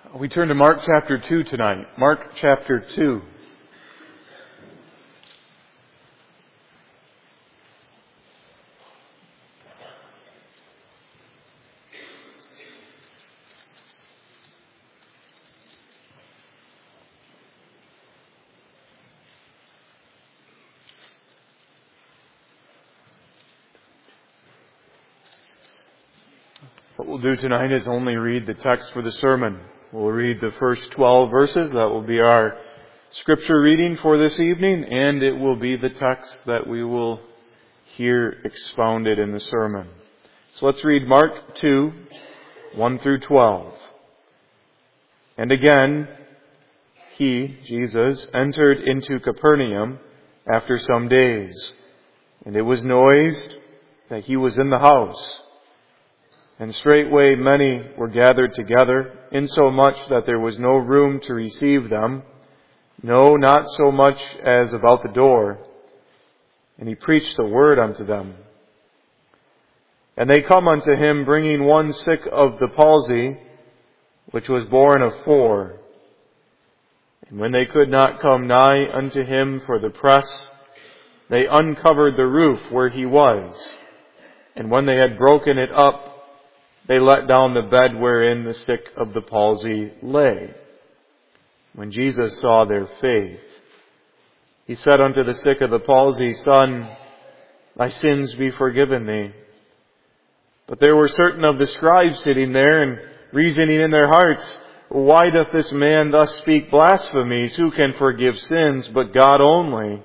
We turn to Mark chapter 2 tonight. Mark chapter 2. What we'll do tonight is only read the text for the sermon. We'll read the first 12 verses. That will be our scripture reading for this evening, and it will be the text that we will hear expounded in the sermon. So let's read Mark 2, 1 through 12. And again, he, Jesus, entered into Capernaum after some days, and it was noised that he was in the house. And straightway many were gathered together, insomuch that there was no room to receive them, no, not so much as about the door. And he preached the word unto them. And they come unto him, bringing one sick of the palsy, which was born of 4. And when they could not come nigh unto him for the press, they uncovered the roof where he was. And when they had broken it up, they let down the bed wherein the sick of the palsy lay. When Jesus saw their faith, he said unto the sick of the palsy, Son, thy sins be forgiven thee. But there were certain of the scribes sitting there and reasoning in their hearts, Why doth this man thus speak blasphemies? Who can forgive sins but God only?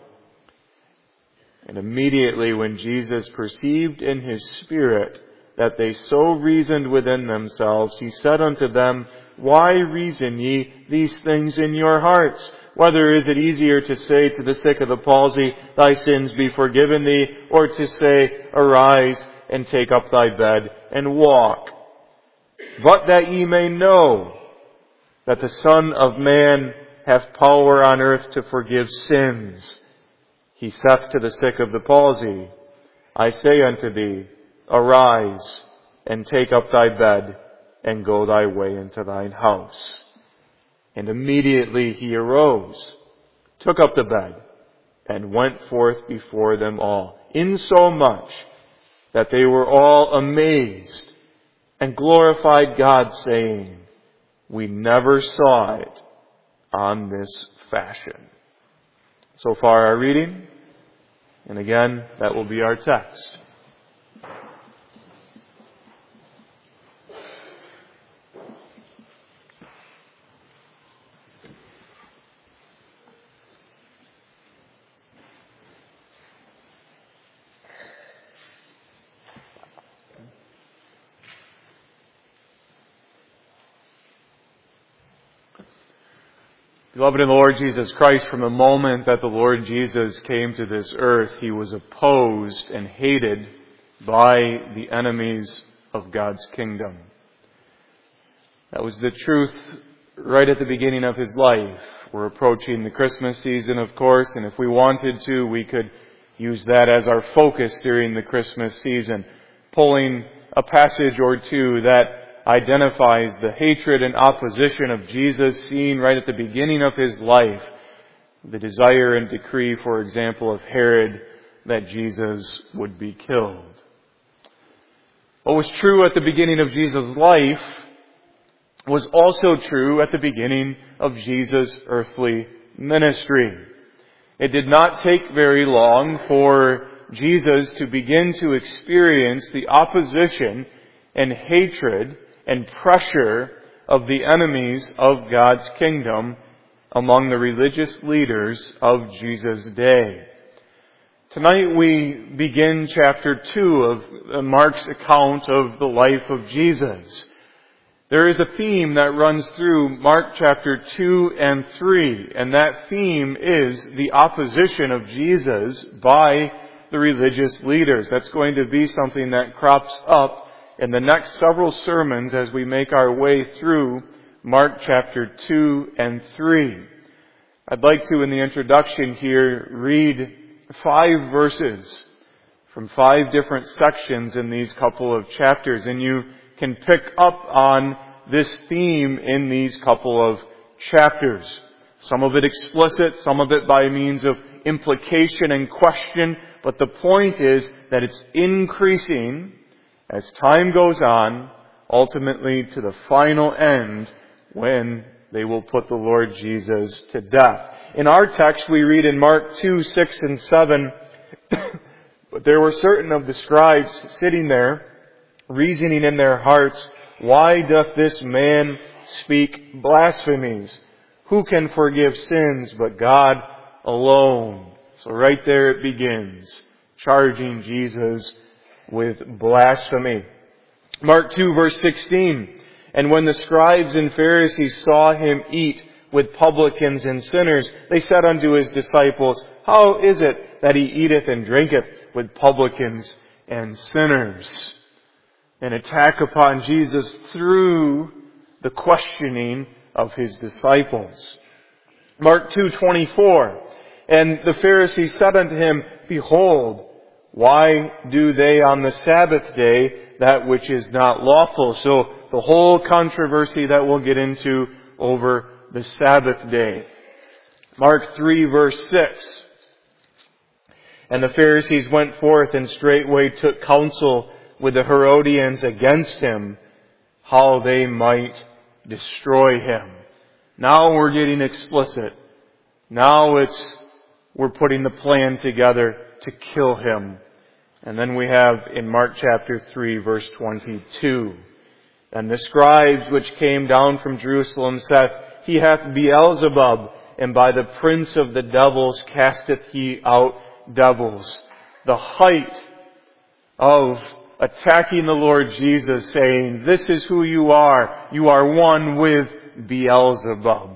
And immediately when Jesus perceived in his spirit that they so reasoned within themselves, he said unto them, Why reason ye these things in your hearts? Whether is it easier to say to the sick of the palsy, Thy sins be forgiven thee, or to say, Arise and take up thy bed and walk? But that ye may know that the Son of Man hath power on earth to forgive sins, he saith to the sick of the palsy, I say unto thee, Arise and take up thy bed and go thy way into thine house. And immediately he arose, took up the bed, and went forth before them all, insomuch that they were all amazed and glorified God, saying, We never saw it on this fashion. So far our reading, and again, that will be our text. Beloved in the Lord Jesus Christ, from the moment that the Lord Jesus came to this earth, he was opposed and hated by the enemies of God's kingdom. That was the truth right at the beginning of his life. We're approaching the Christmas season, of course, and if we wanted to, we could use that as our focus during the Christmas season, pulling a passage or two that identifies the hatred and opposition of Jesus seen right at the beginning of his life. The desire and decree, for example, of Herod that Jesus would be killed. What was true at the beginning of Jesus' life was also true at the beginning of Jesus' earthly ministry. It did not take very long for Jesus to begin to experience the opposition and hatred and pressure of the enemies of God's kingdom among the religious leaders of Jesus' day. Tonight we begin chapter 2 of Mark's account of the life of Jesus. There is a theme that runs through Mark chapter 2 and 3, and that theme is the opposition of Jesus by the religious leaders. That's going to be something that crops up in the next several sermons as we make our way through Mark chapter 2 and 3. I'd like to, in the introduction here, read 5 verses from 5 different sections in these couple of chapters, and you can pick up on this theme in these couple of chapters. Some of it explicit, some of it by means of implication and question, but the point is that it's increasing as time goes on, ultimately to the final end when they will put the Lord Jesus to death. In our text we read in Mark 2, 6 and 7, but there were certain of the scribes sitting there, reasoning in their hearts, why doth this man speak blasphemies? Who can forgive sins but God alone? So right there it begins, charging Jesus with blasphemy. Mark 2 verse 16, and when the scribes and Pharisees saw him eat with publicans and sinners, they said unto his disciples, how is it that he eateth and drinketh with publicans and sinners? An attack upon Jesus through the questioning of his disciples. Mark 2:24, and the Pharisees said unto him, behold, why do they on the Sabbath day that which is not lawful? So the whole controversy that we'll get into over the Sabbath day. Mark 3 verse 6. And the Pharisees went forth and straightway took counsel with the Herodians against him, how they might destroy him. Now we're getting explicit. Now we're putting the plan together to kill him. And then we have in Mark chapter 3 verse 22. And the scribes which came down from Jerusalem saith, he hath Beelzebub, and by the prince of the devils casteth he out devils. The height of attacking the Lord Jesus, saying, this is who you are. You are one with Beelzebub.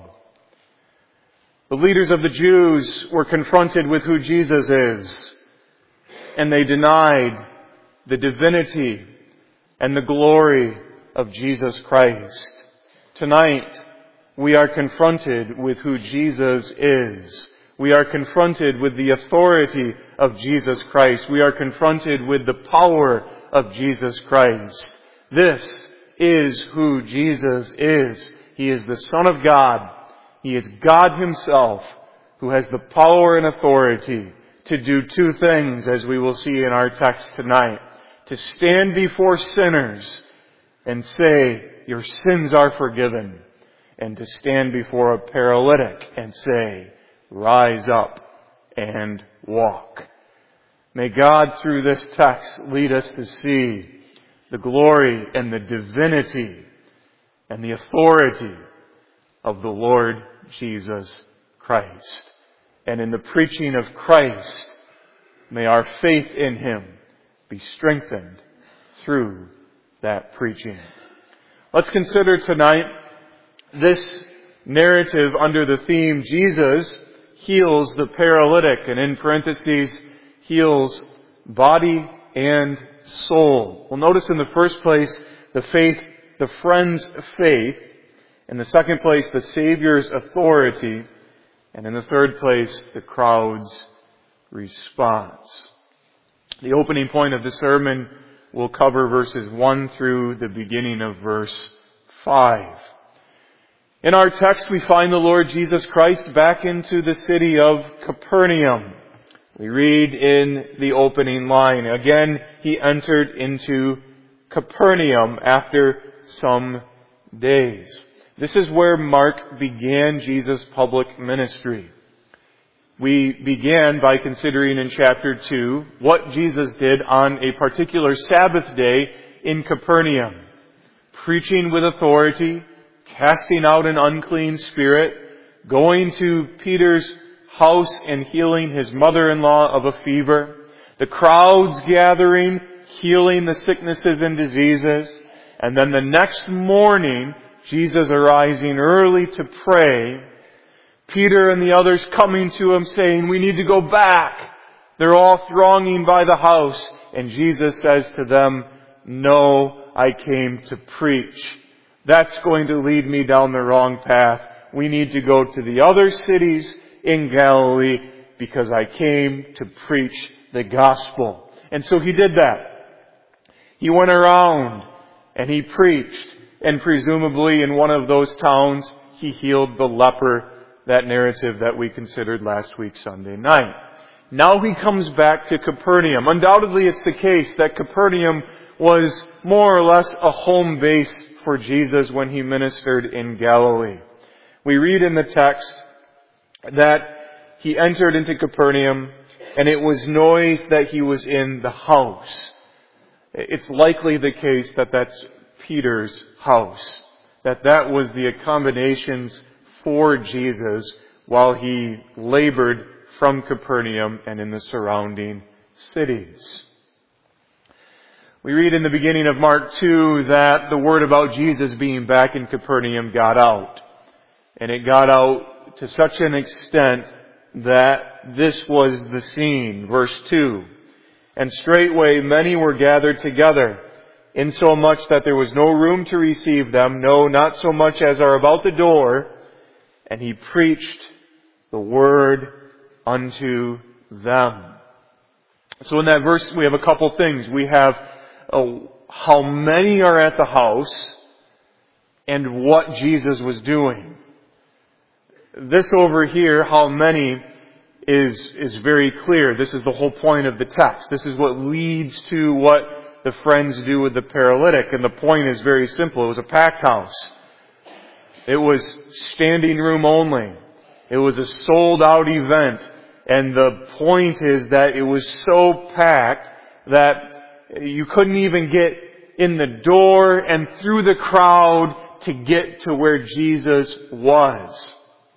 The leaders of the Jews were confronted with who Jesus is, and they denied the divinity and the glory of Jesus Christ. Tonight, we are confronted with who Jesus is. We are confronted with the authority of Jesus Christ. We are confronted with the power of Jesus Christ. This is who Jesus is. He is the Son of God. He is God Himself, who has the power and authority to do two things, as we will see in our text tonight. To stand before sinners and say, your sins are forgiven. And to stand before a paralytic and say, rise up and walk. May God, through this text, lead us to see the glory and the divinity and the authority of the Lord Jesus Christ. And in the preaching of Christ, may our faith in Him be strengthened through that preaching. Let's consider tonight this narrative under the theme, Jesus heals the paralytic, and in parentheses, heals body and soul. Well, notice in the first place, the friend's faith. In the second place, the Savior's authority. And in the third place, the crowd's response. The opening point of the sermon will cover verses 1 through the beginning of verse 5. In our text, we find the Lord Jesus Christ back into the city of Capernaum. We read in the opening line, again, He entered into Capernaum after some days. This is where Mark began Jesus' public ministry. We began by considering in chapter 2 what Jesus did on a particular Sabbath day in Capernaum. Preaching with authority, casting out an unclean spirit, going to Peter's house and healing his mother-in-law of a fever, the crowds gathering, healing the sicknesses and diseases, and then the next morning, Jesus arising early to pray, Peter and the others coming to Him saying, we need to go back. They're all thronging by the house, and Jesus says to them, no, I came to preach. That's going to lead me down the wrong path. We need to go to the other cities in Galilee because I came to preach the gospel. And so He did that. He went around and He preached. And presumably in one of those towns, He healed the leper, that narrative that we considered last week, Sunday night. Now He comes back to Capernaum. Undoubtedly it's the case that Capernaum was more or less a home base for Jesus when He ministered in Galilee. We read in the text that He entered into Capernaum, and it was noised that He was in the house. It's likely the case that that's Peter's house, that was the accommodations for Jesus while He labored from Capernaum and in the surrounding cities. We read in the beginning of Mark 2 that the word about Jesus being back in Capernaum got out. And it got out to such an extent that this was the scene. Verse 2. And straightway many were gathered together, insomuch that there was no room to receive them, no, not so much as are about the door. And He preached the word unto them. So in that verse we have a couple things. We have how many are at the house and what Jesus was doing. This over here, how many, is very clear. This is the whole point of the text. This is what leads to what the friends do with the paralytic. And the point is very simple. It was a packed house. It was standing room only. It was a sold out event. And the point is that it was so packed that you couldn't even get in the door and through the crowd to get to where Jesus was.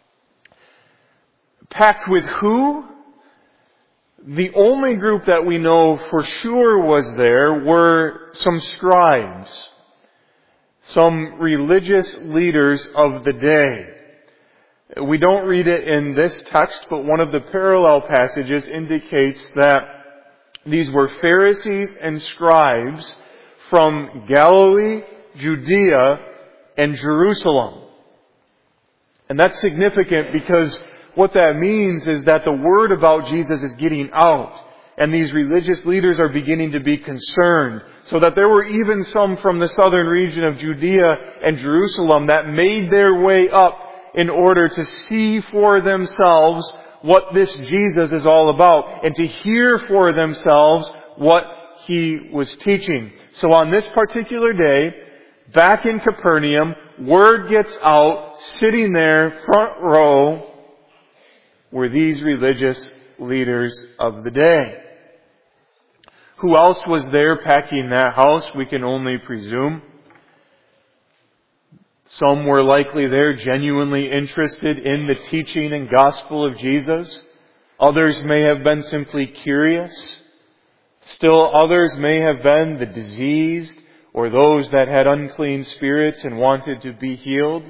Packed with who? The only group that we know for sure was there were some scribes, some religious leaders of the day. We don't read it in this text, but one of the parallel passages indicates that these were Pharisees and scribes from Galilee, Judea, and Jerusalem. And that's significant because what that means is that the word about Jesus is getting out. And these religious leaders are beginning to be concerned. So that there were even some from the southern region of Judea and Jerusalem that made their way up in order to see for themselves what this Jesus is all about. And to hear for themselves what He was teaching. So on this particular day, back in Capernaum, word gets out, sitting there, front row, were these religious leaders of the day. Who else was there packing that house? We can only presume. Some were likely there genuinely interested in the teaching and gospel of Jesus. Others may have been simply curious. Still others may have been the diseased or those that had unclean spirits and wanted to be healed.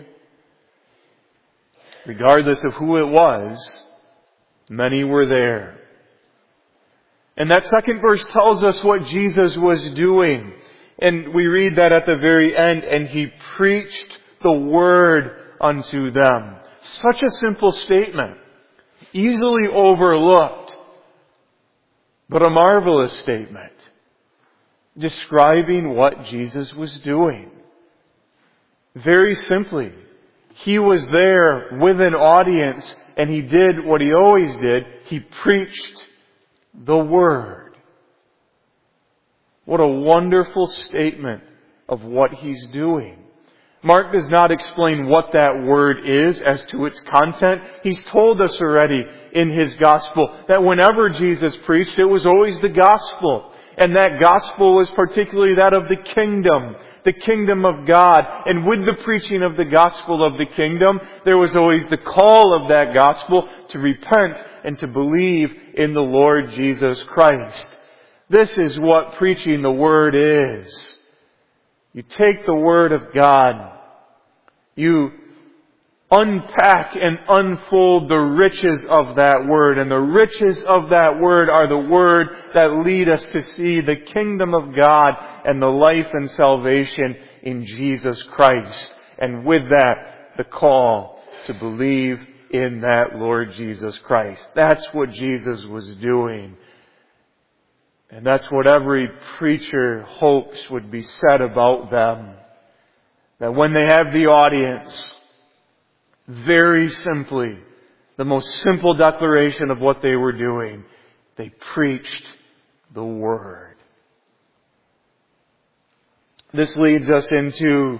Regardless of who it was, many were there. And that second verse tells us what Jesus was doing. And we read that at the very end, and He preached the word unto them. Such a simple statement, easily overlooked, but a marvelous statement, describing what Jesus was doing. Very simply, He was there with an audience, and He did what He always did. He preached the Word. What a wonderful statement of what He's doing. Mark does not explain what that word is as to its content. He's told us already in His gospel that whenever Jesus preached, it was always the gospel. And that gospel was particularly that of the kingdom of God. And with the preaching of the gospel of the kingdom, there was always the call of that gospel to repent and to believe in the Lord Jesus Christ. This is what preaching the Word is. You take the Word of God, you unpack and unfold the riches of that Word. And the riches of that Word are the Word that lead us to see the kingdom of God and the life and salvation in Jesus Christ. And with that, the call to believe in that Lord Jesus Christ. That's what Jesus was doing. And that's what every preacher hopes would be said about them. that when they have the audience, very simply, the most simple declaration of what they were doing, they preached the Word. This leads us into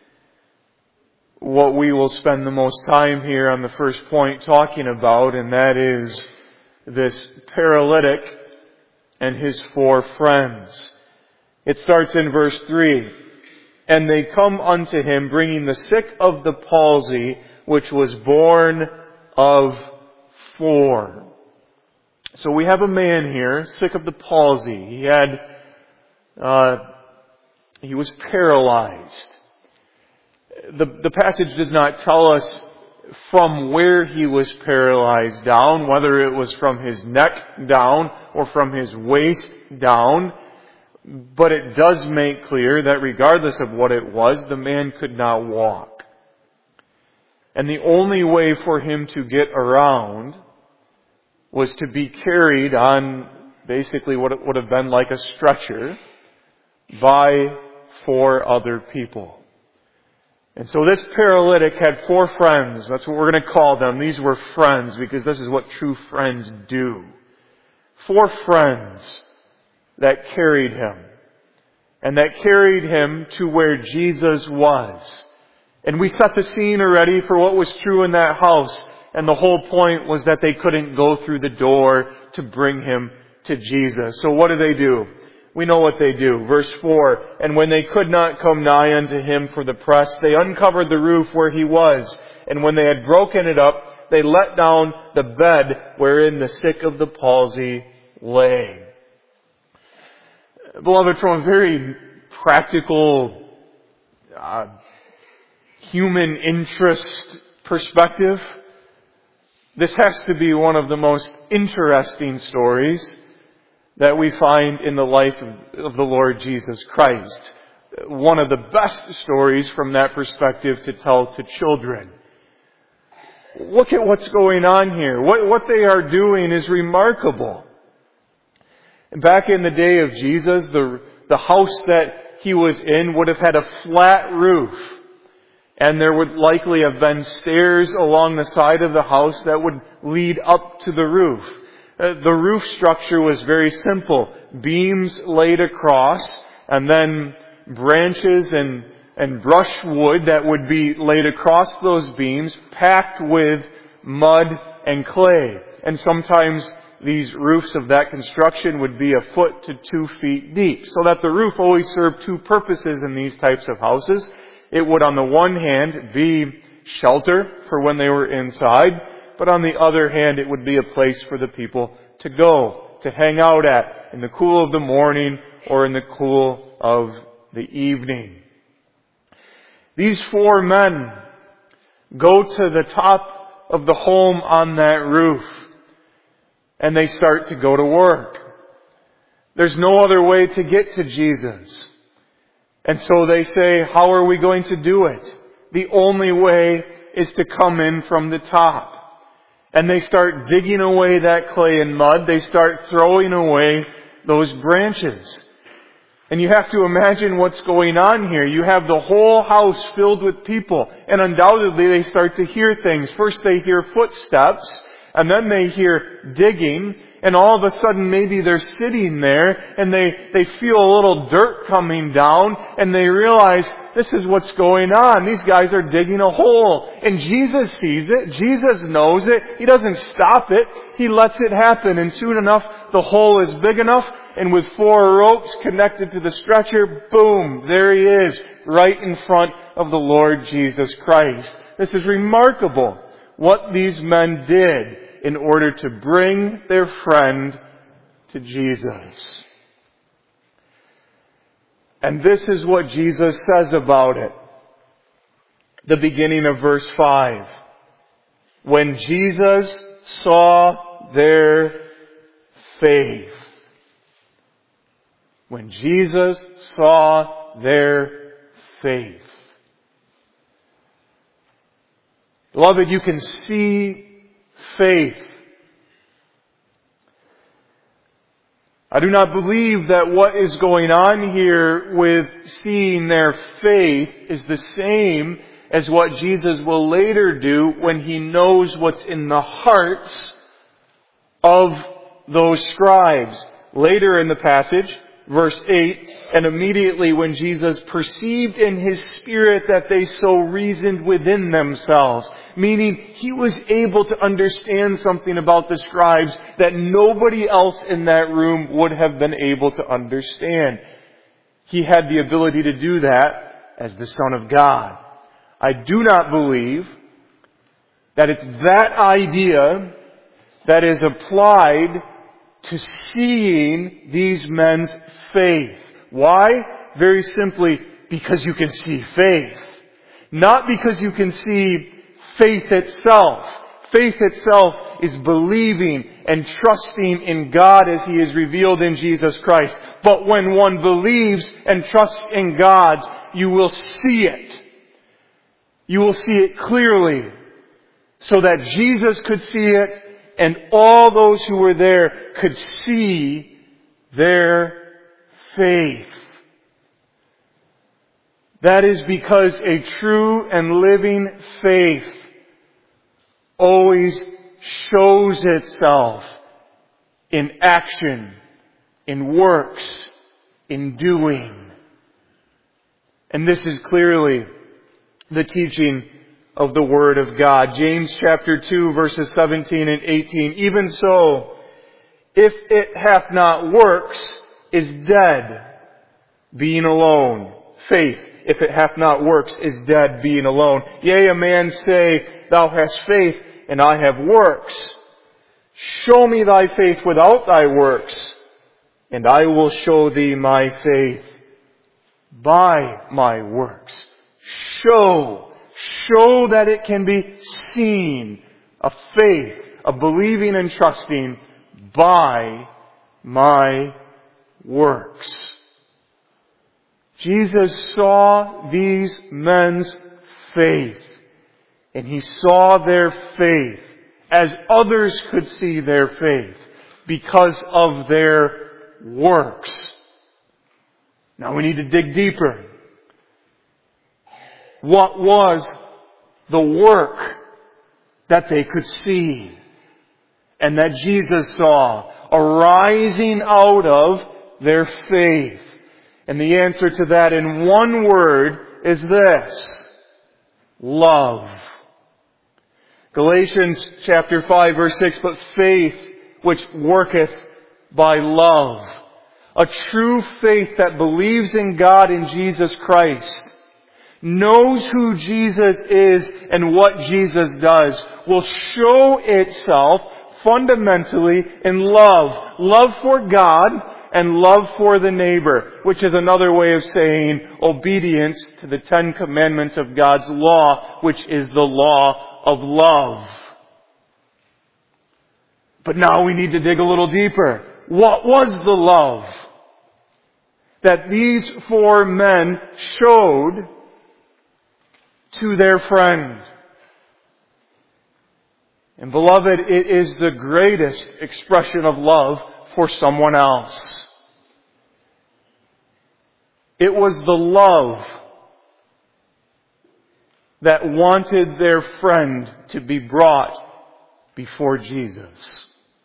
what we will spend the most time here on the first point talking about, and that is this paralytic and his 4 friends. It starts in verse 3. And they come unto him, bringing the sick of the palsy, which was born of 4. So we have a man here, sick of the palsy. He was paralyzed. The passage does not tell us from where he was paralyzed down, whether it was from his neck down or from his waist down. But it does make clear that regardless of what it was, the man could not walk. And the only way for him to get around was to be carried on basically what it would have been like a stretcher by 4 other people. And so this paralytic had 4 friends. That's what we're going to call them. These were friends because this is what true friends do. 4 friends that carried him. And that carried him to where Jesus was. And we set the scene already for what was true in that house. And the whole point was that they couldn't go through the door to bring him to Jesus. So what do? We know what they do. Verse 4, and when they could not come nigh unto him for the press, they uncovered the roof where he was. And when they had broken it up, they let down the bed wherein the sick of the palsy lay. Beloved, from a very practical, human interest perspective, this has to be one of the most interesting stories that we find in the life of the Lord Jesus Christ. One of the best stories from that perspective to tell to children. Look at what's going on here. What they are doing is remarkable. Back in the day of Jesus, the house that he was in would have had a flat roof. And there would likely have been stairs along the side of the house that would lead up to the roof. The roof structure was very simple. Beams laid across, and then branches and brushwood that would be laid across those beams, packed with mud and clay. And sometimes these roofs of that construction would be 1 foot to 2 feet deep. So that the roof always served 2 purposes in these types of houses. It would, on the one hand, be shelter for when they were inside, but on the other hand, it would be a place for the people to go, to hang out at in the cool of the morning or in the cool of the evening. These 4 men go to the top of the home on that roof, and they start to go to work. There's no other way to get to Jesus. And so they say, how are we going to do it? The only way is to come in from the top. And they start digging away that clay and mud. They start throwing away those branches. And you have to imagine what's going on here. You have the whole house filled with people. And undoubtedly they start to hear things. First they hear footsteps. And then they hear digging. And all of a sudden maybe they're sitting there and they feel a little dirt coming down and they realize this is what's going on. These guys are digging a hole. And Jesus sees it. Jesus knows it. He doesn't stop it. He lets it happen. And soon enough the hole is big enough, and with 4 ropes connected to the stretcher, boom, there he is, right in front of the Lord Jesus Christ. This is remarkable what these men did in order to bring their friend to Jesus. And this is what Jesus says about it. The beginning of verse 5. When Jesus saw their faith. When Jesus saw their faith. Beloved, you can see faith I do not believe that what is going on here with seeing their faith is the same as what Jesus will later do when He knows what's in the hearts of those scribes. Later in the passage, verse 8, and immediately when Jesus perceived in His spirit that they so reasoned within themselves, meaning He was able to understand something about the scribes that nobody else in that room would have been able to understand. He had the ability to do that as the Son of God. I do not believe that it's that idea that is applied to seeing these men's faith. Why? Very simply, because you can see faith. Not because you can see faith itself. Faith itself is believing and trusting in God as He is revealed in Jesus Christ. But when one believes and trusts in God, you will see it. You will see it clearly, so that Jesus could see it and all those who were there could see their faith. That is because a true and living faith always shows itself in action, in works, in doing. And this is clearly the teaching of the Word of God. James chapter 2 verses 17 and 18. Even so, if it hath not works, is dead, being alone. Faith, if it hath not works, is dead, being alone. Yea, a man say, Thou hast faith, and I have works. Show me thy faith without thy works, and I will show thee my faith by my works. Show that it can be seen, a faith, a believing and trusting by my works. Jesus saw these men's faith, and He saw their faith as others could see their faith because of their works. Now we need to dig deeper. What was the work that they could see and that Jesus saw arising out of their faith? And the answer to that in one word is this: love. Galatians chapter 5 verse 6, but faith which worketh by love. A true faith that believes in God and Jesus Christ, knows who Jesus is and what Jesus does, will show itself fundamentally in love. Love for God and love for the neighbor, which is another way of saying obedience to the 10 commandments of God's law, which is the law of love. But now we need to dig a little deeper. What was the love that these 4 men showed to their friend? And beloved, it is the greatest expression of love for someone else. It was the love that wanted their friend to be brought before Jesus.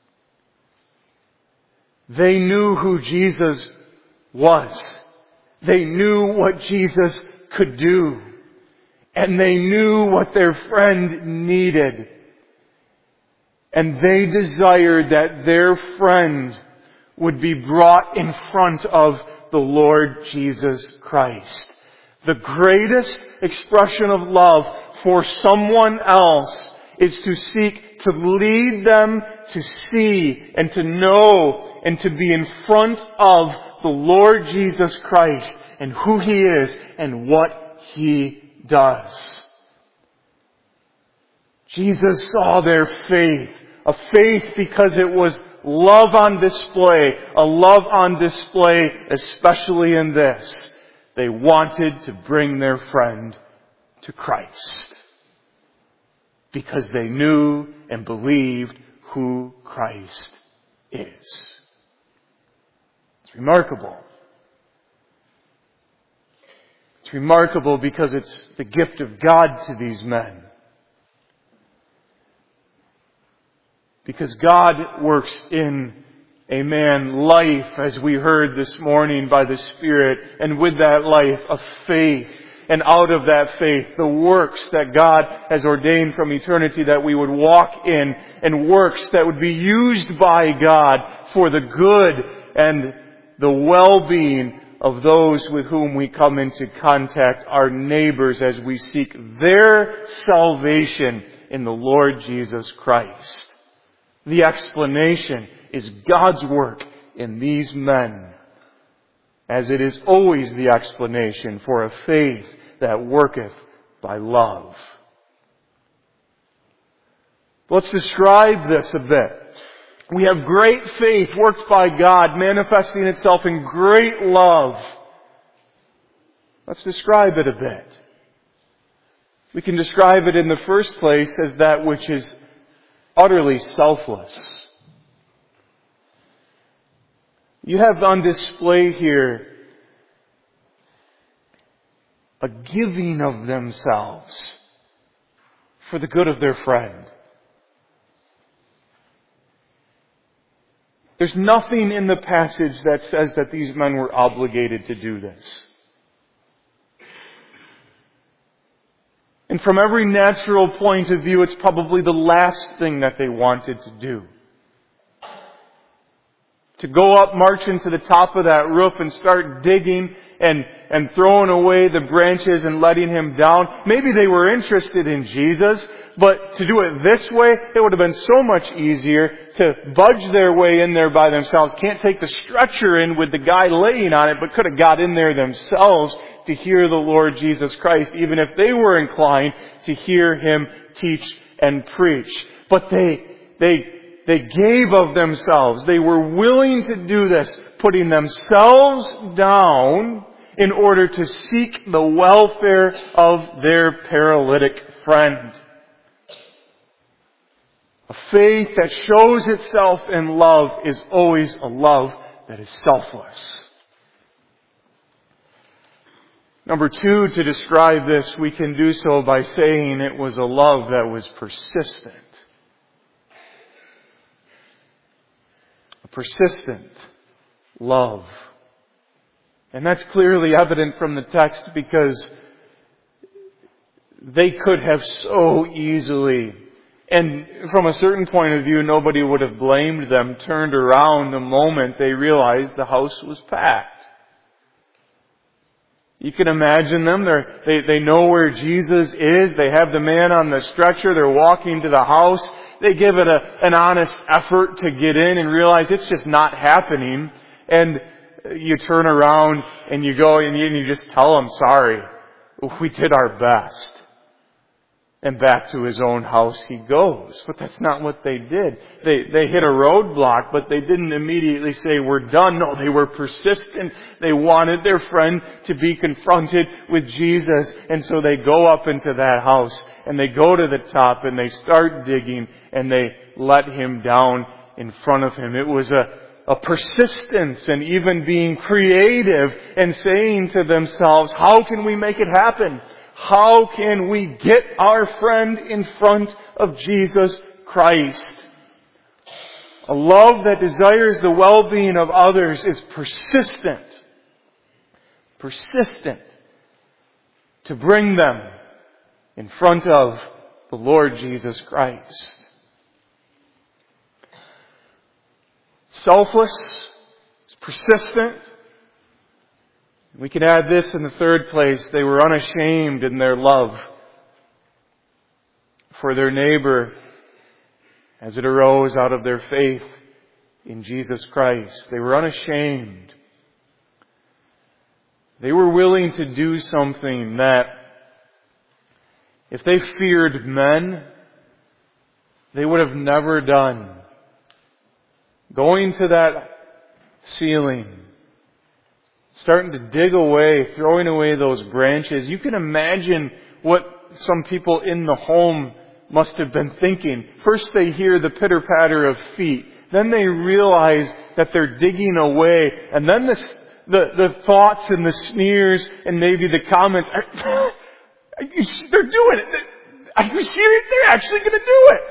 They knew who Jesus was. They knew what Jesus could do. And they knew what their friend needed. And they desired that their friend would be brought in front of the Lord Jesus Christ. The greatest expression of love for someone else is to seek to lead them to see and to know and to be in front of the Lord Jesus Christ and who He is and what He does. Jesus saw their faith, a faith because it was love on display, a love on display especially in this. They wanted to bring their friend to Christ because they knew and believed who Christ is. It's remarkable. It's remarkable because it's the gift of God to these men. Because God works in a man life, as we heard this morning by the Spirit, and with that life, a faith. And out of that faith, the works that God has ordained from eternity that we would walk in, and works that would be used by God for the good and the well-being of those with whom we come into contact, our neighbors, as we seek their salvation in the Lord Jesus Christ. The explanation is God's work in these men, as it is always the explanation for a faith that worketh by love. Let's describe this a bit. We have great faith worked by God, manifesting itself in great love. Let's describe it a bit. We can describe it in the first place as that which is utterly selfless. You have on display here a giving of themselves for the good of their friend. There's nothing in the passage that says that these men were obligated to do this. And from every natural point of view, it's probably the last thing that they wanted to do. To go up, march into the top of that roof and start digging and throwing away the branches and letting him down. Maybe they were interested in Jesus, but to do it this way, it would have been so much easier to budge their way in there by themselves. Can't take the stretcher in with the guy laying on it, but could have got in there themselves to hear the Lord Jesus Christ, even if they were inclined to hear Him teach and preach. But they gave of themselves. They were willing to do this, putting themselves down in order to seek the welfare of their paralytic friend. A faith that shows itself in love is always a love that is selfless. Number two, to describe this, we can do so by saying it was a love that was persistent. A persistent love. And that's clearly evident from the text because they could have so easily, and from a certain point of view, nobody would have blamed them, turned around the moment they realized the house was packed. You can imagine them. They know where Jesus is. They have the man on the stretcher. They're walking to the house. They give it an honest effort to get in and realize it's just not happening. And you turn around and you go and you just tell them, sorry, we did our best. And back to his own house he goes. But that's not what they did. They hit a roadblock, but they didn't immediately say, we're done. No, they were persistent. They wanted their friend to be confronted with Jesus. And so they go up into that house and they go to the top and they start digging and they let him down in front of him. It was a persistence and even being creative and saying to themselves, how can we make it happen? How can we get our friend in front of Jesus Christ? A love that desires the well-being of others is persistent. Persistent to bring them in front of the Lord Jesus Christ. Selfless, persistent. We can add this in the third place. They were unashamed in their love for their neighbor as it arose out of their faith in Jesus Christ. They were unashamed. They were willing to do something that, if they feared men, they would have never done. Going to that ceiling, starting to dig away, throwing away those branches. You can imagine what some people in the home must have been thinking. First they hear the pitter-patter of feet. Then they realize that they're digging away. And then the thoughts and the sneers and maybe the comments, they're doing it. Are you serious? They're actually going to do it.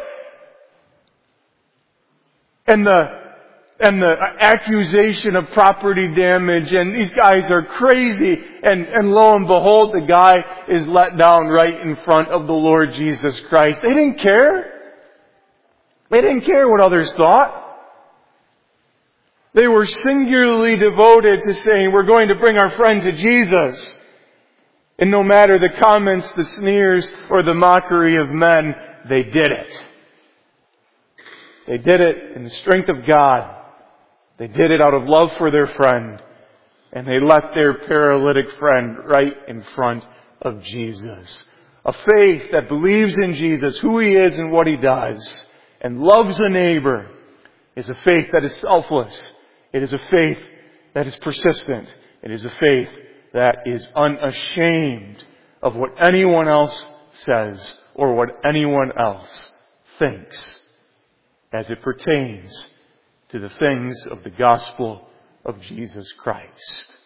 And the accusation of property damage, and these guys are crazy, and lo and behold, the guy is let down right in front of the Lord Jesus Christ. They didn't care. They didn't care what others thought. They were singularly devoted to saying, we're going to bring our friend to Jesus. And no matter the comments, the sneers, or the mockery of men, they did it. They did it in the strength of God. They did it out of love for their friend. And they left their paralytic friend right in front of Jesus. A faith that believes in Jesus, who He is and what He does, and loves a neighbor, is a faith that is selfless. It is a faith that is persistent. It is a faith that is unashamed of what anyone else says or what anyone else thinks as it pertains to the things of the gospel of Jesus Christ.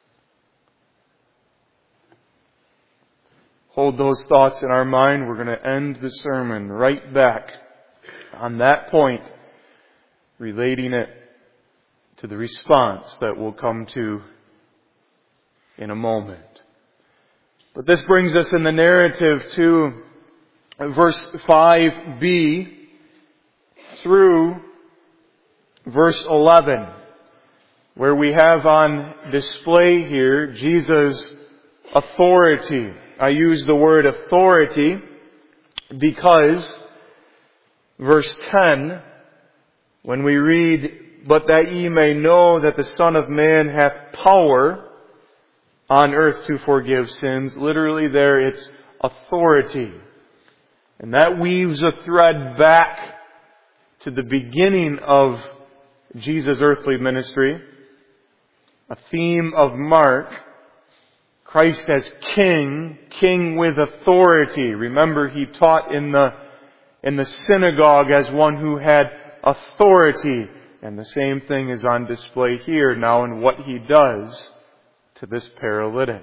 Hold those thoughts in our mind. We're going to end the sermon right back on that point, relating it to the response that we'll come to in a moment. But this brings us in the narrative to verse 5b through verse 11, where we have on display here Jesus' authority. I use the word authority because verse 10, when we read, but that ye may know that the Son of Man hath power on earth to forgive sins. Literally there it's authority. And that weaves a thread back to the beginning of Jesus' earthly ministry. A theme of Mark. Christ as King with authority. Remember, He taught in the synagogue as one who had authority. And the same thing is on display here now in what He does to this paralytic.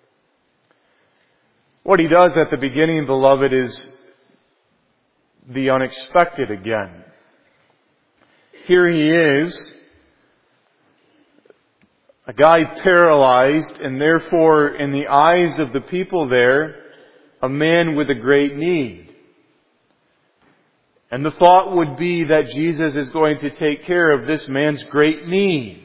What He does at the beginning, beloved, is the unexpected again. Here he is, a guy paralyzed, and therefore in the eyes of the people there, a man with a great need. And the thought would be that Jesus is going to take care of this man's great need.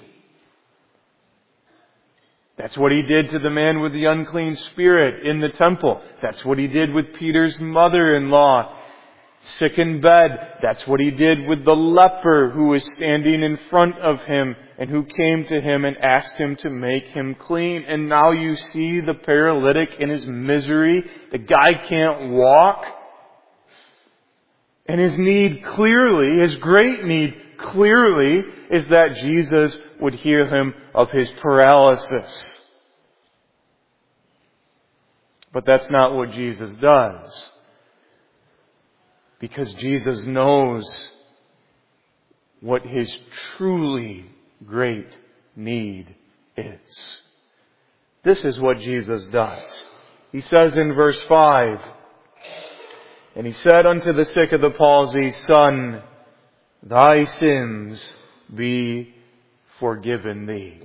That's what He did to the man with the unclean spirit in the temple. That's what He did with Peter's mother-in-law, sick in bed. That's what He did with the leper who was standing in front of Him and who came to Him and asked Him to make him clean. And now you see the paralytic in his misery. The guy can't walk. And his need clearly, his great need clearly, is that Jesus would heal him of his paralysis. But that's not what Jesus does. Because Jesus knows what his truly great need is. This is what Jesus does. He says in verse 5, and He said unto the sick of the palsy, Son, thy sins be forgiven thee.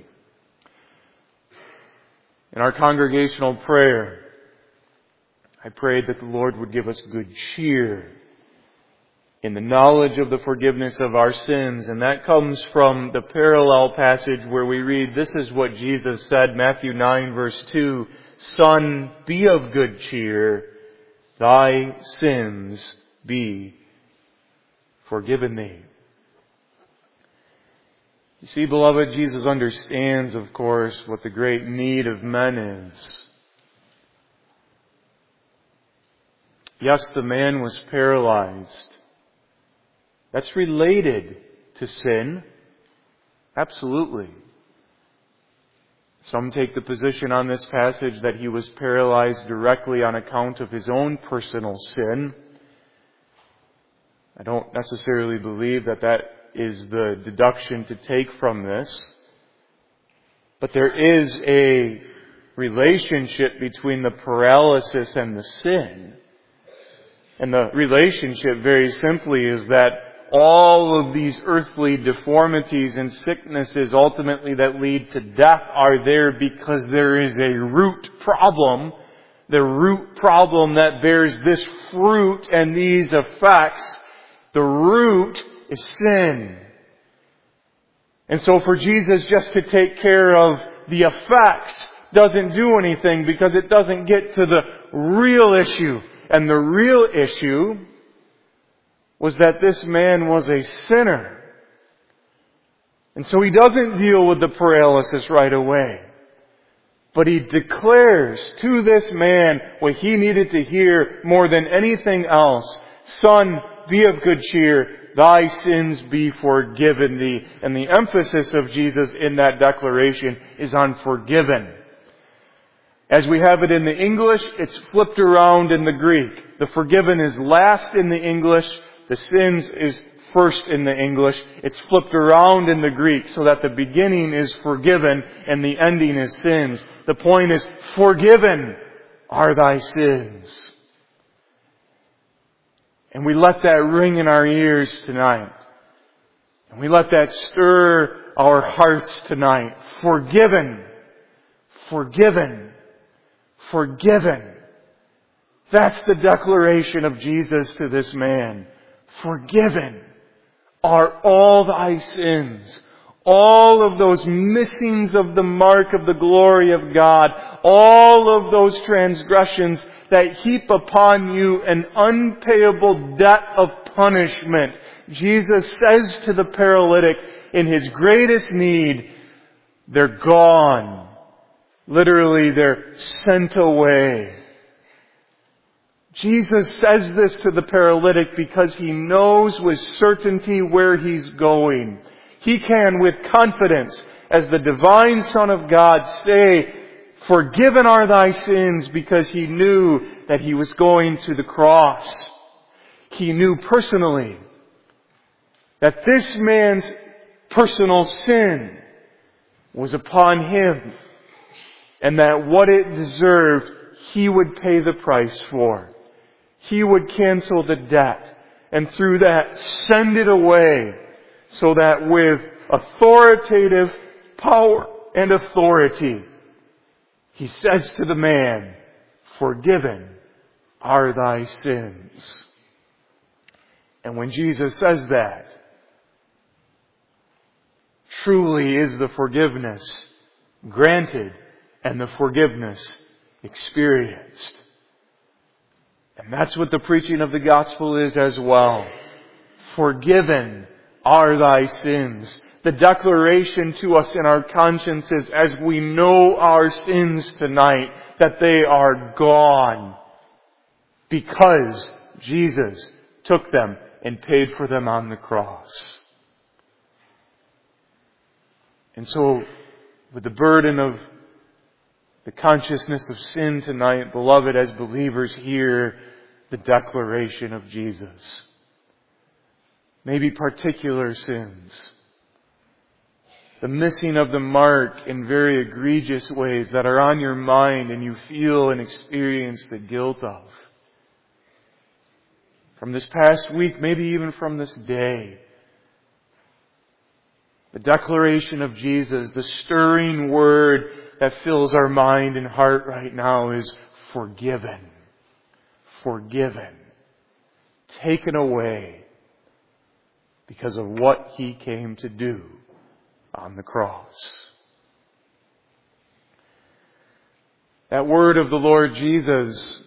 In our congregational prayer, I prayed that the Lord would give us good cheer in the knowledge of the forgiveness of our sins. And that comes from the parallel passage where we read, this is what Jesus said, Matthew 9 verse 2, Son, be of good cheer, thy sins be forgiven thee. You see, beloved, Jesus understands, of course, what the great need of men is. Yes, the man was paralyzed. That's related to sin. Absolutely. Some take the position on this passage that he was paralyzed directly on account of his own personal sin. I don't necessarily believe that is the deduction to take from this. But there is a relationship between the paralysis and the sin. And the relationship, very simply, is that all of these earthly deformities and sicknesses ultimately that lead to death are there because there is a root problem. The root problem that bears this fruit and these effects, the root is sin. And so for Jesus just to take care of the effects doesn't do anything because it doesn't get to the real issue. And the real issue was that this man was a sinner. And so He doesn't deal with the paralysis right away. But He declares to this man what he needed to hear more than anything else. Son, be of good cheer. Thy sins be forgiven thee. And the emphasis of Jesus in that declaration is on forgiven. As we have it in the English, it's flipped around in the Greek. The forgiven is last in the English. The sins is first in the English. It's flipped around in the Greek so that the beginning is forgiven and the ending is sins. The point is, forgiven are thy sins. And we let that ring in our ears tonight. And we let that stir our hearts tonight. Forgiven. Forgiven. Forgiven. That's the declaration of Jesus to this man. Forgiven are all thy sins. All of those missings of the mark of the glory of God. All of those transgressions that heap upon you an unpayable debt of punishment. Jesus says to the paralytic in his greatest need, they're gone. Literally, they're sent away. Jesus says this to the paralytic because He knows with certainty where he's going. He can, with confidence, as the divine Son of God, say, forgiven are thy sins, because he knew that he was going to the cross. He knew personally that this man's personal sin was upon him, and that what it deserved, he would pay the price for. He would cancel the debt, and through that send it away, so that with authoritative power and authority, He says to the man, forgiven are thy sins. And when Jesus says that, truly is the forgiveness granted and the forgiveness experienced. And that's what the preaching of the gospel is as well. Forgiven are thy sins. The declaration to us in our consciences as we know our sins tonight, that they are gone because Jesus took them and paid for them on the cross. And so, with the burden of the consciousness of sin tonight, beloved, as believers, hear the declaration of Jesus. Maybe particular sins. The missing of the mark in very egregious ways that are on your mind and you feel and experience the guilt of. From this past week, maybe even from this day. The declaration of Jesus, the stirring word that fills our mind and heart right now is forgiven. Forgiven. Taken away because of what He came to do on the cross. That word of the Lord Jesus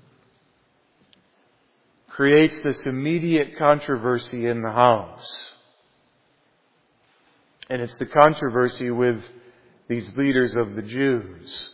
creates this immediate controversy in the house. And it's the controversy with these leaders of the Jews.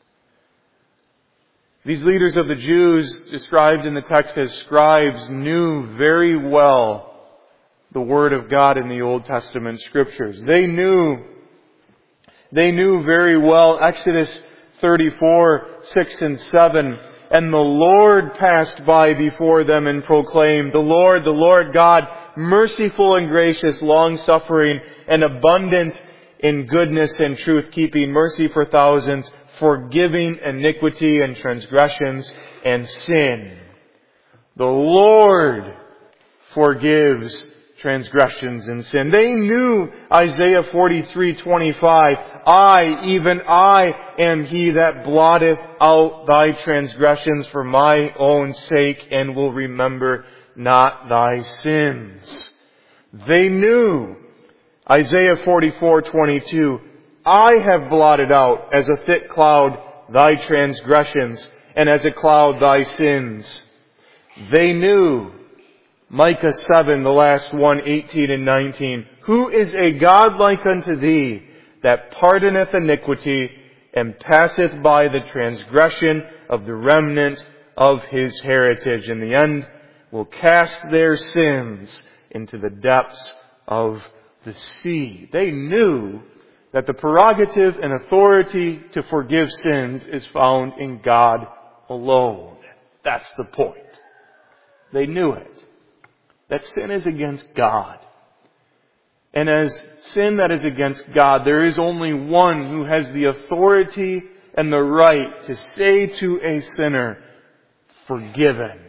These leaders of the Jews, described in the text as scribes, knew very well the Word of God in the Old Testament Scriptures. They knew very well Exodus 34, 6 and 7, And the Lord passed by before them and proclaimed, the Lord God, merciful and gracious, long-suffering, and abundant in goodness and truth, keeping mercy for thousands, forgiving iniquity and transgressions and sin. The Lord forgives transgressions and sin. They knew Isaiah 43:25. I, even I, am he that blotteth out thy transgressions for my own sake, and will remember not thy sins. They knew Isaiah 44:22. I have blotted out as a thick cloud thy transgressions, and as a cloud thy sins. They knew Micah 7, the last one, 18 and 19. Who is a God like unto thee, that pardoneth iniquity, and passeth by the transgression of the remnant of his heritage? In the end, will cast their sins into the depths of the sea. They knew that the prerogative and authority to forgive sins is found in God alone. That's the point. They knew it. That sin is against God. And as sin that is against God, there is only one who has the authority and the right to say to a sinner, forgiven.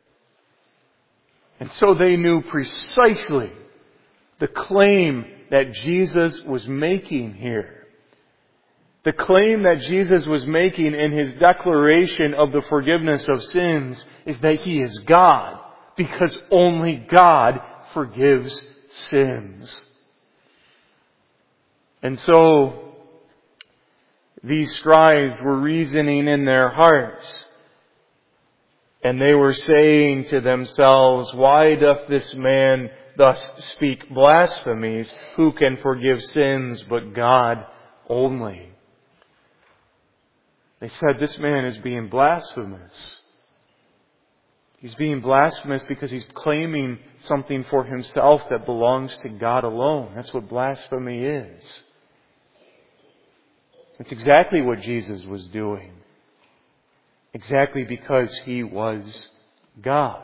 And so they knew precisely the claim that Jesus was making here. The claim that Jesus was making in His declaration of the forgiveness of sins is that He is God, because only God forgives sins. And so, these scribes were reasoning in their hearts, and they were saying to themselves, why doth this man thus speak blasphemies? Who can forgive sins but God only? They said, this man is being blasphemous. He's being blasphemous because he's claiming something for himself that belongs to God alone. That's what blasphemy is. It's exactly what Jesus was doing. Exactly because He was God.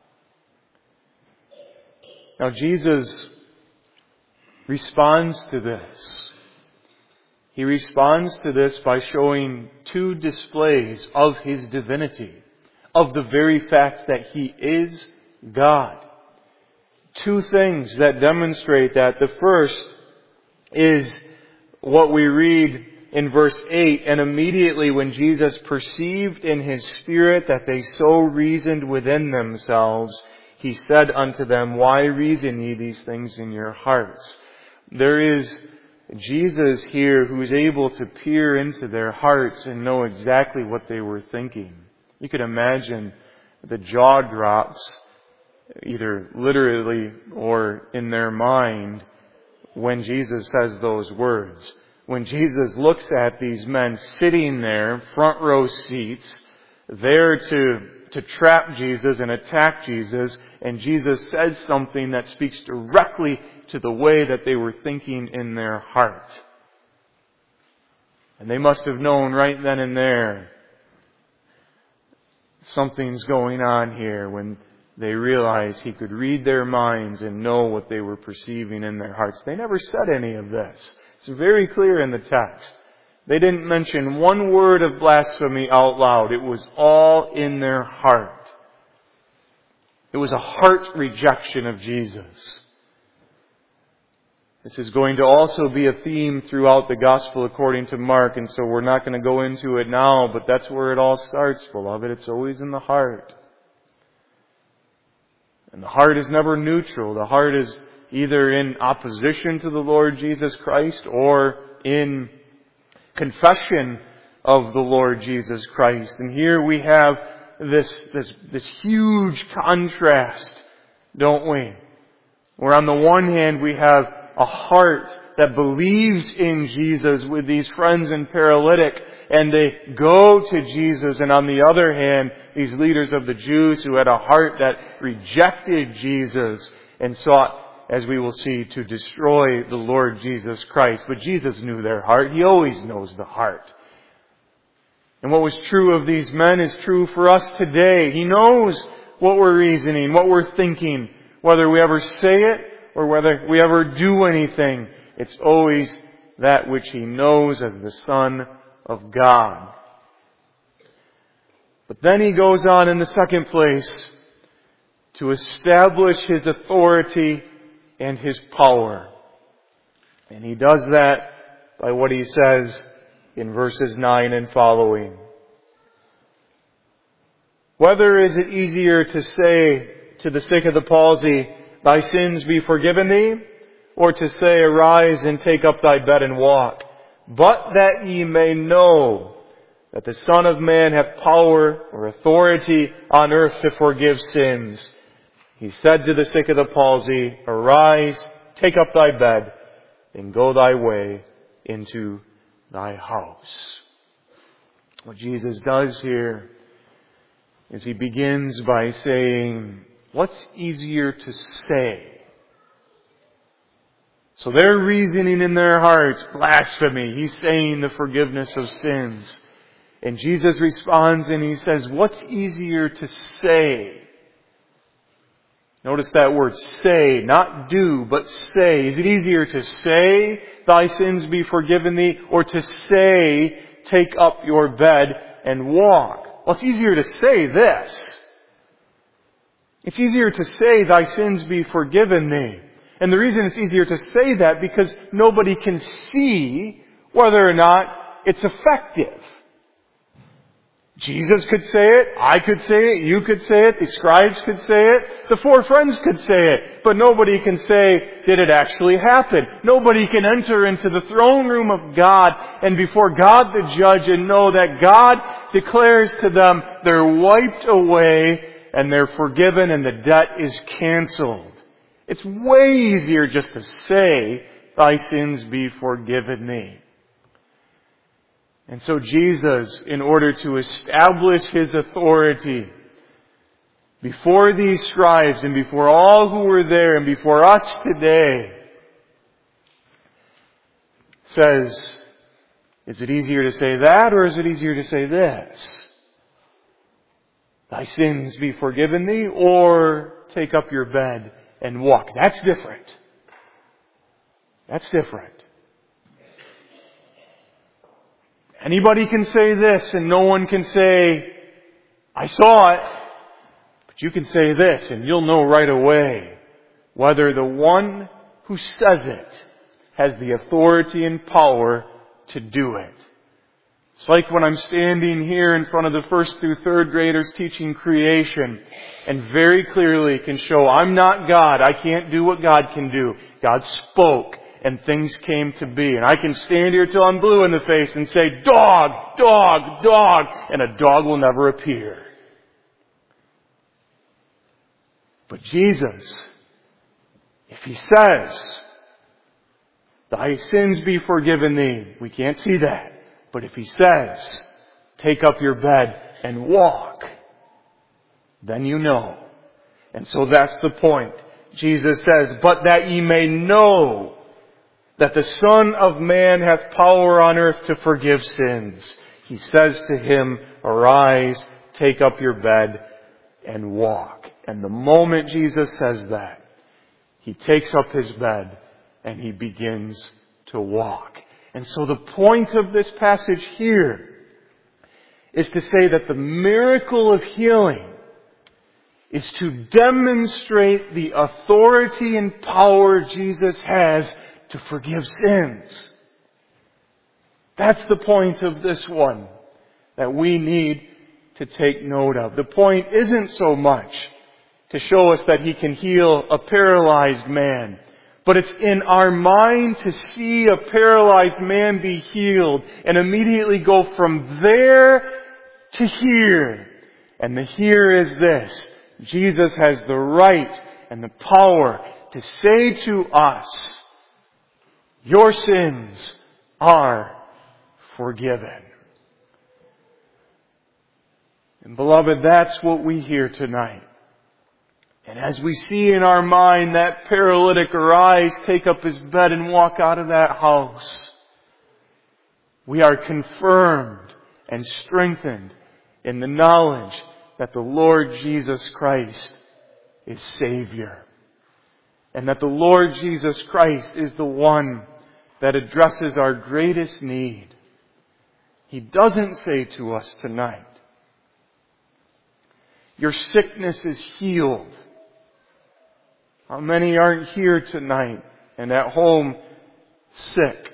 Now Jesus responds to this. He responds to this by showing two displays of His divinity, of the very fact that He is God. Two things that demonstrate that. The first is what we read in verse 8, and immediately when Jesus perceived in His spirit that they so reasoned within themselves, He said unto them, why reason ye these things in your hearts? There is Jesus here who is able to peer into their hearts and know exactly what they were thinking. You could imagine the jaw drops, either literally or in their mind, when Jesus says those words. When Jesus looks at these men sitting there, front row seats, there to trap Jesus and attack Jesus, and Jesus says something that speaks directly to the way that they were thinking in their heart. And they must have known right then and there, something's going on here, when they realized He could read their minds and know what they were perceiving in their hearts. They never said any of this. It's very clear in the text. They didn't mention one word of blasphemy out loud. It was all in their heart. It was a heart rejection of Jesus. This is going to also be a theme throughout the Gospel according to Mark, and so we're not going to go into it now, but that's where it all starts, beloved. It's always in the heart. And the heart is never neutral. The heart is either in opposition to the Lord Jesus Christ or in confession of the Lord Jesus Christ. And here we have this huge contrast, don't we? Where on the one hand we have a heart that believes in Jesus with these friends and paralytic, and they go to Jesus. And on the other hand, these leaders of the Jews who had a heart that rejected Jesus and sought, as we will see, to destroy the Lord Jesus Christ. But Jesus knew their heart. He always knows the heart. And what was true of these men is true for us today. He knows what we're reasoning, what we're thinking, whether we ever say it or whether we ever do anything. It's always that which He knows as the Son of God. But then He goes on in the second place to establish His authority and His power. And He does that by what He says in verses 9 and following. Whether is it easier to say to the sick of the palsy, "Thy sins be forgiven thee," or to say, "Arise and take up thy bed and walk"? But that ye may know that the Son of Man hath power or authority on earth to forgive sins. He said to the sick of the palsy, "Arise, take up thy bed, and go thy way into thy house." What Jesus does here is He begins by saying, what's easier to say? So they're reasoning in their hearts, blasphemy. He's saying the forgiveness of sins. And Jesus responds and He says, what's easier to say? Notice that word, say, not do, but say. Is it easier to say, "Thy sins be forgiven thee," or to say, "Take up your bed and walk"? Well, it's easier to say this. It's easier to say, "Thy sins be forgiven thee." And the reason it's easier to say that, because nobody can see whether or not it's effective. Jesus could say it, I could say it, you could say it, the scribes could say it, the four friends could say it, but nobody can say, did it actually happen? Nobody can enter into the throne room of God and before God the judge and know that God declares to them they're wiped away and they're forgiven and the debt is canceled. It's way easier just to say, "Thy sins be forgiven thee." And so Jesus, in order to establish His authority before these scribes and before all who were there and before us today, says, is it easier to say that or is it easier to say this? "Thy sins be forgiven thee," or "Take up your bed and walk"? That's different. That's different. Anybody can say this and no one can say, "I saw it." But you can say this and you'll know right away whether the one who says it has the authority and power to do it. It's like when I'm standing here in front of the first through third graders teaching creation and very clearly can show I'm not God. I can't do what God can do. God spoke and things came to be. And I can stand here till I'm blue in the face and say, "Dog, dog, dog," and a dog will never appear. But Jesus, if He says, "Thy sins be forgiven thee," we can't see that. But if He says, "Take up your bed and walk," then you know. And so that's the point. Jesus says, "But that ye may know that the Son of Man hath power on earth to forgive sins." He says to him, "Arise, take up your bed and walk." And the moment Jesus says that, He takes up His bed and He begins to walk. And so the point of this passage here is to say that the miracle of healing is to demonstrate the authority and power Jesus has to forgive sins. That's the point of this one that we need to take note of. The point isn't so much to show us that He can heal a paralyzed man, but it's in our mind to see a paralyzed man be healed and immediately go from there to here. And the here is this: Jesus has the right and the power to say to us, "Your sins are forgiven." And beloved, that's what we hear tonight. And as we see in our mind that paralytic arise, take up his bed and walk out of that house, we are confirmed and strengthened in the knowledge that the Lord Jesus Christ is Savior. And that the Lord Jesus Christ is the one that addresses our greatest need. He doesn't say to us tonight, your sickness is healed. How many aren't here tonight and at home sick?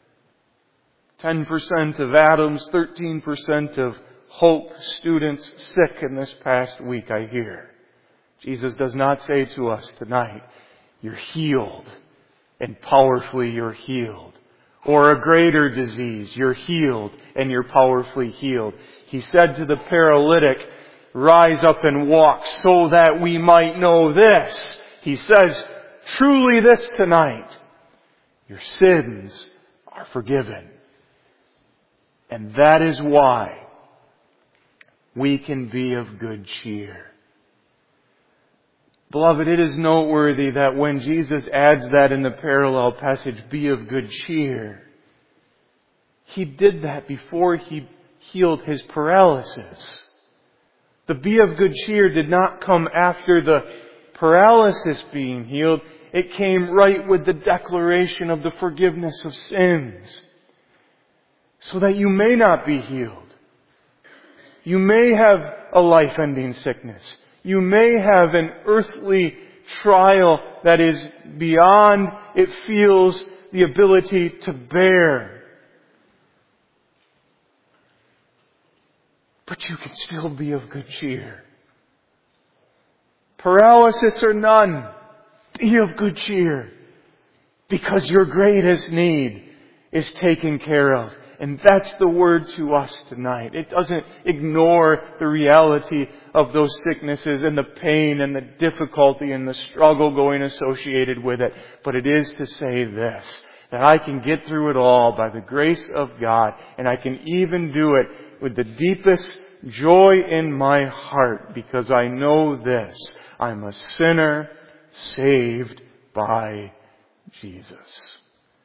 10% of Adams, 13% of Hope students sick in this past week, I hear. Jesus does not say to us tonight, you're healed, and powerfully you're healed. Or a greater disease, you're healed, and you're powerfully healed. He said to the paralytic, rise up and walk so that we might know this. He says, truly this tonight, your sins are forgiven. And that is why we can be of good cheer. Beloved, it is noteworthy that when Jesus adds that in the parallel passage, be of good cheer, He did that before He healed his paralysis. The be of good cheer did not come after the paralysis being healed. It came right with the declaration of the forgiveness of sins. So that you may not be healed. You may have a life-ending sickness. You may have an earthly trial that is beyond it feels the ability to bear. But you can still be of good cheer. Paralysis or none, be of good cheer. Because your greatest need is taken care of. And that's the word to us tonight. It doesn't ignore the reality of those sicknesses and the pain and the difficulty and the struggle going associated with it. But it is to say this, that I can get through it all by the grace of God. And I can even do it with the deepest joy in my heart because I know this. I'm a sinner saved by Jesus.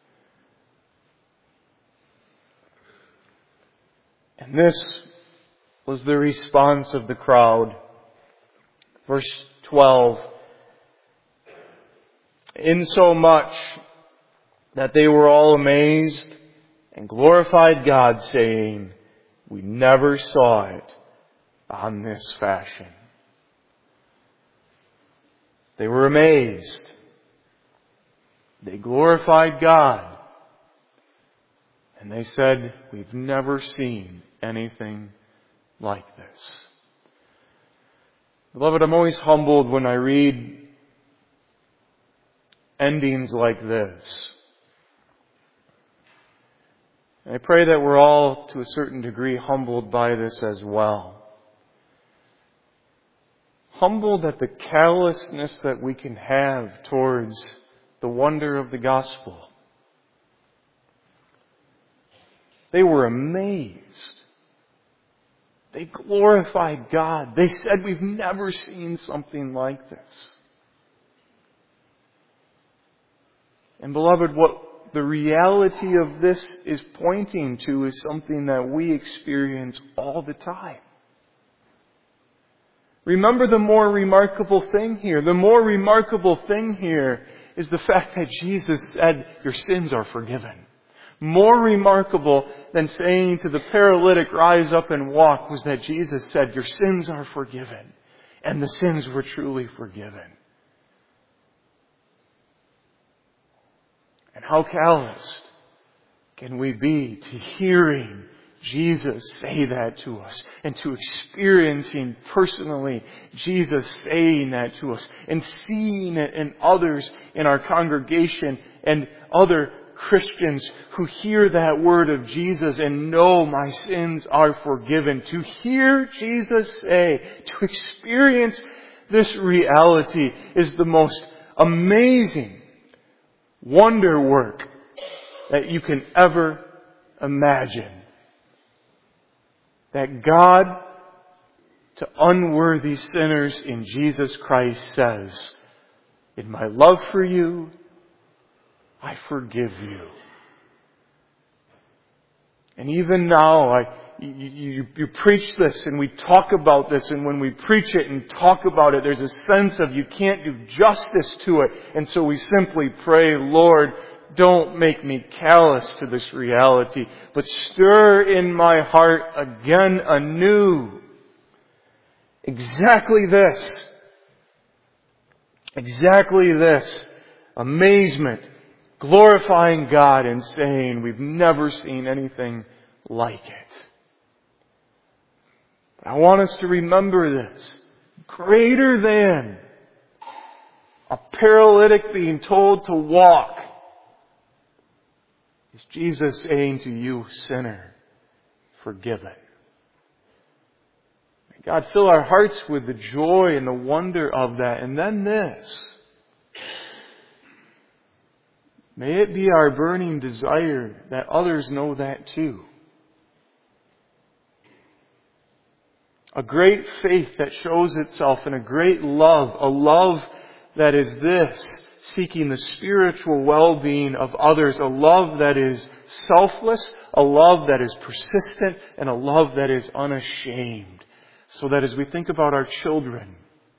And this was the response of the crowd. Verse 12. Insomuch that they were all amazed and glorified God, saying, we never saw it on this fashion. They were amazed. They glorified God. And they said, we've never seen anything like this. Beloved, I'm always humbled when I read endings like this. And I pray that we're all, to a certain degree, humbled by this as well. Humbled at the callousness that we can have towards the wonder of the gospel. They were amazed. They glorified God. They said, we've never seen something like this. And beloved, what the reality of this is pointing to is something that we experience all the time. Remember the more remarkable thing here. The more remarkable thing here is the fact that Jesus said, your sins are forgiven. More remarkable than saying to the paralytic, rise up and walk, was that Jesus said, your sins are forgiven. And the sins were truly forgiven. And how calloused can we be to hearing Jesus say that to us and to experiencing personally Jesus saying that to us and seeing it in others in our congregation and other Christians who hear that word of Jesus and know my sins are forgiven. To hear Jesus say, to experience this reality is the most amazing wonder work that you can ever imagine. That God, to unworthy sinners in Jesus Christ, says, in my love for you, I forgive you. And even now, you preach this and we talk about this, and when we preach it and talk about it, there's a sense of you can't do justice to it. And so we simply pray, Lord, don't make me callous to this reality, but stir in my heart again anew. Exactly this. Exactly this. Amazement. Glorifying God and saying, we've never seen anything like it. I want us to remember this. Greater than a paralytic being told to walk is Jesus saying to you, sinner, forgiven. May God fill our hearts with the joy and the wonder of that. And then this. May it be our burning desire that others know that too. A great faith that shows itself in a great love, a love that is this, seeking the spiritual well-being of others, a love that is selfless, a love that is persistent, and a love that is unashamed. So that as we think about our children,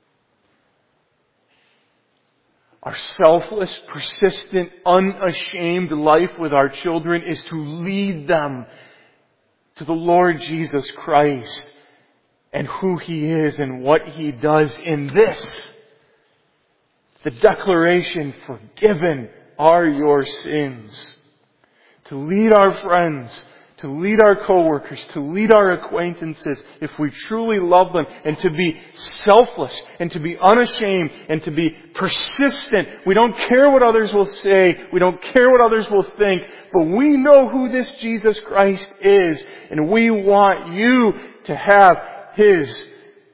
our selfless, persistent, unashamed life with our children is to lead them to the Lord Jesus Christ and who He is and what He does in this. The declaration, forgiven are your sins. To lead our friends, to lead our coworkers, to lead our acquaintances, if we truly love them, and to be selfless, and to be unashamed, and to be persistent. We don't care what others will say, we don't care what others will think, but we know who this Jesus Christ is, and we want you to have His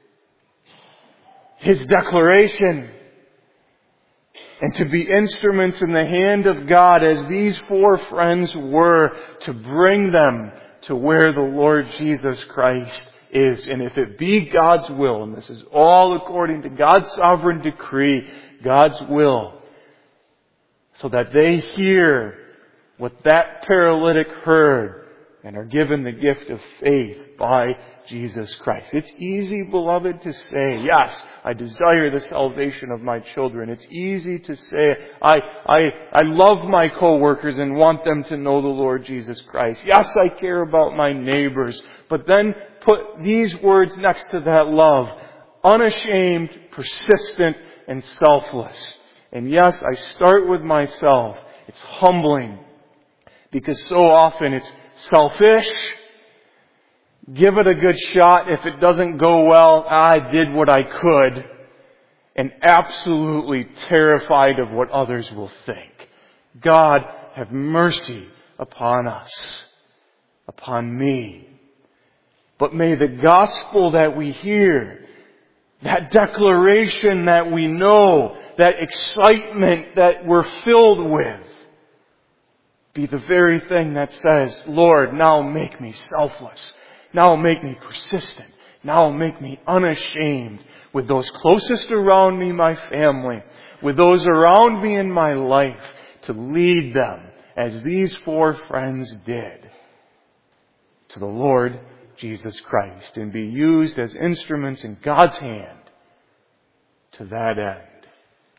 declaration, and to be instruments in the hand of God as these four friends were, to bring them to where the Lord Jesus Christ is. And if it be God's will, and this is all according to God's sovereign decree, God's will, so that they hear what that paralytic heard and are given the gift of faith by Jesus Christ. It's easy, beloved, to say, yes, I desire the salvation of my children. It's easy to say, I love my coworkers and want them to know the Lord Jesus Christ. Yes, I care about my neighbors. But then put these words next to that love. Unashamed, persistent, and selfless. And yes, I start with myself. It's humbling. Because so often it's selfish. Give it a good shot. If it doesn't go well, I did what I could. And absolutely terrified of what others will think. God, have mercy upon us, upon me. But may the gospel that we hear, that declaration that we know, that excitement that we're filled with, be the very thing that says, Lord, now make me selfless. Now make me persistent. Now make me unashamed with those closest around me, my family, with those around me in my life, to lead them, as these four friends did, to the Lord Jesus Christ, and be used as instruments in God's hand to that end.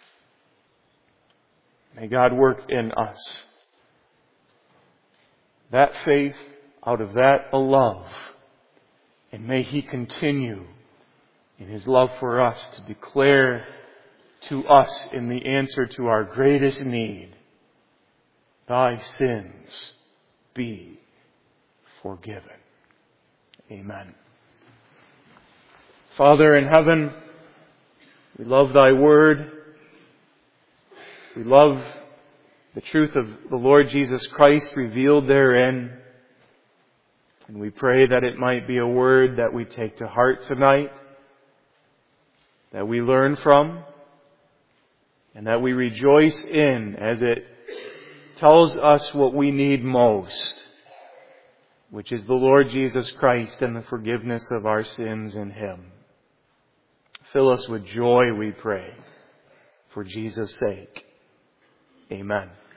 May God work in us that faith, out of that a love. And may He continue in His love for us to declare to us in the answer to our greatest need, thy sins be forgiven. Amen. Father in heaven, we love thy word. We love the truth of the Lord Jesus Christ revealed therein. And we pray that it might be a word that we take to heart tonight, that we learn from, and that we rejoice in as it tells us what we need most, which is the Lord Jesus Christ and the forgiveness of our sins in Him. Fill us with joy, we pray, for Jesus' sake. Amen.